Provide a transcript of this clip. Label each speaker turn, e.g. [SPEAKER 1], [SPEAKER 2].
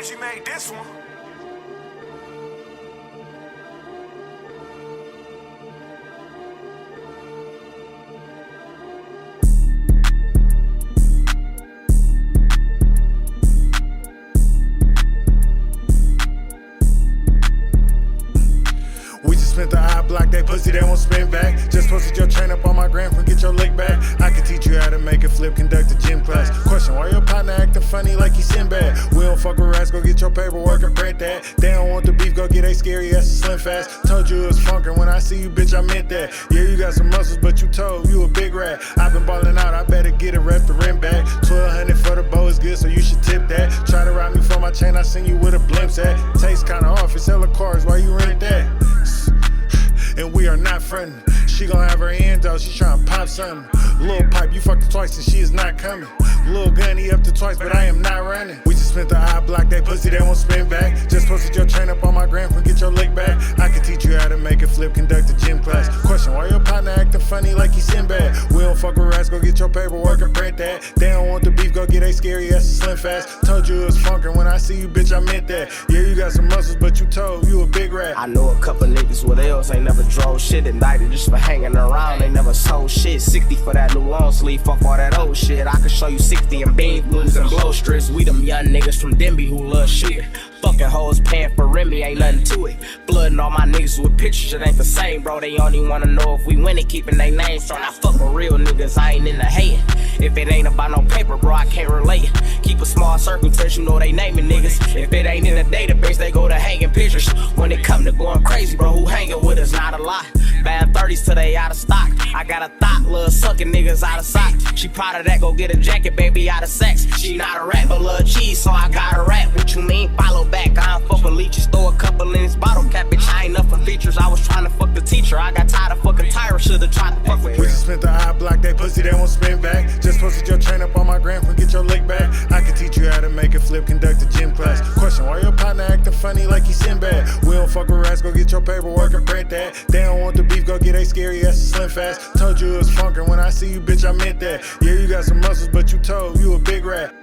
[SPEAKER 1] She made this one.
[SPEAKER 2] We just spent the eye block, that pussy they won't spin back. Just posted your chain up on my gram from get your lick back. I can teach you how to make a flip, conduct a gym class. Question, why your partner acting funny like he Sinbad? We don't fuck with rats, go get your paperwork and print that. They don't want the beef, go get a scary ass slim fast. Told you it was funkin', when I see you, bitch, I meant that. Yeah, you got some muscles, but you told you a big rat. I been ballin' out, I better get it, rep the rim back. 1200 for the bow is good, so you should tip that. Try to rob me for my chain, I seen you with a blimps at. Taste kinda off, it's hella cars, why you rent that? And we are not frontin'. She gon' have her hand out, she tryna pop something. Lil' pipe, you fucked her twice and she is not coming. Lil' gun, he up to twice, but I am not running. We just spent the eye block, that pussy they won't spin back. Just posted your chain up on my gram from get your lick back. I can teach you how to make a flip, conduct a gym class. Question, why your partner acting funny like he Sinbad? We don't fuck with rats, go get your paperwork and print that. They don't want the beef, go get a scary ass slim fast. Told you it was funkin', when I see you, bitch, I meant that. Yeah, you got some muscles, but you told you a big rat.
[SPEAKER 3] I know a couple niggas with L's ain't never drove shit at night, just for hanging around, they never sold shit. 60 for that new long sleeve, fuck all that old shit. I can show you 60 in bean blues and blow strips. We them young niggas from Denby who love shooting. Fucking hoes paying for Remy, ain't nothing to it. Blooding all my niggas with pictures, it ain't the same, bro. They only wanna know if we winning, keeping they names strong. I fuck with real niggas, I ain't into hating. If it ain't about no paper, bro, I can't relate. Keep a small circle, till you know they naming niggas. If it ain't in the database, they go to hanging pictures. When it come to going crazy, bro, who hanging with us, not a lot. Bad 30s till they out of stock. I got a thought, lil' sucking niggas out of sock. She proud of that, go get a jacket, baby, out of sex. She not a rat, but love cheese, so I got a rat. What you mean, follow back? I don't fuck with leeches, throw a couple in this bottle cap, bitch, I ain't up for features. I was trying to fuck the teacher, I got tired of fucking Tyra, should've tried to fuck with
[SPEAKER 2] We
[SPEAKER 3] her.
[SPEAKER 2] just spent the eye block, that pussy they won't spin back. Just posted your chain up on my gram from get your lick back. I can teach you how to make a flip, conduct a gym class. Question, why your partner acting funny like he Sinbad? We don't fuck with rats, go get your paperwork and print that. They don't want the beef, go get a scary ass slim fast. Told you it was funkin', when I see you, bitch, I meant that. Yeah, you got some muscles, but you told you a big rat.